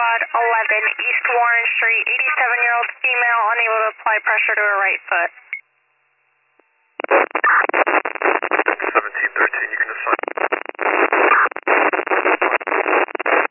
Quad 11, East Warren Street, 87-year-old female, unable to apply pressure to her right foot.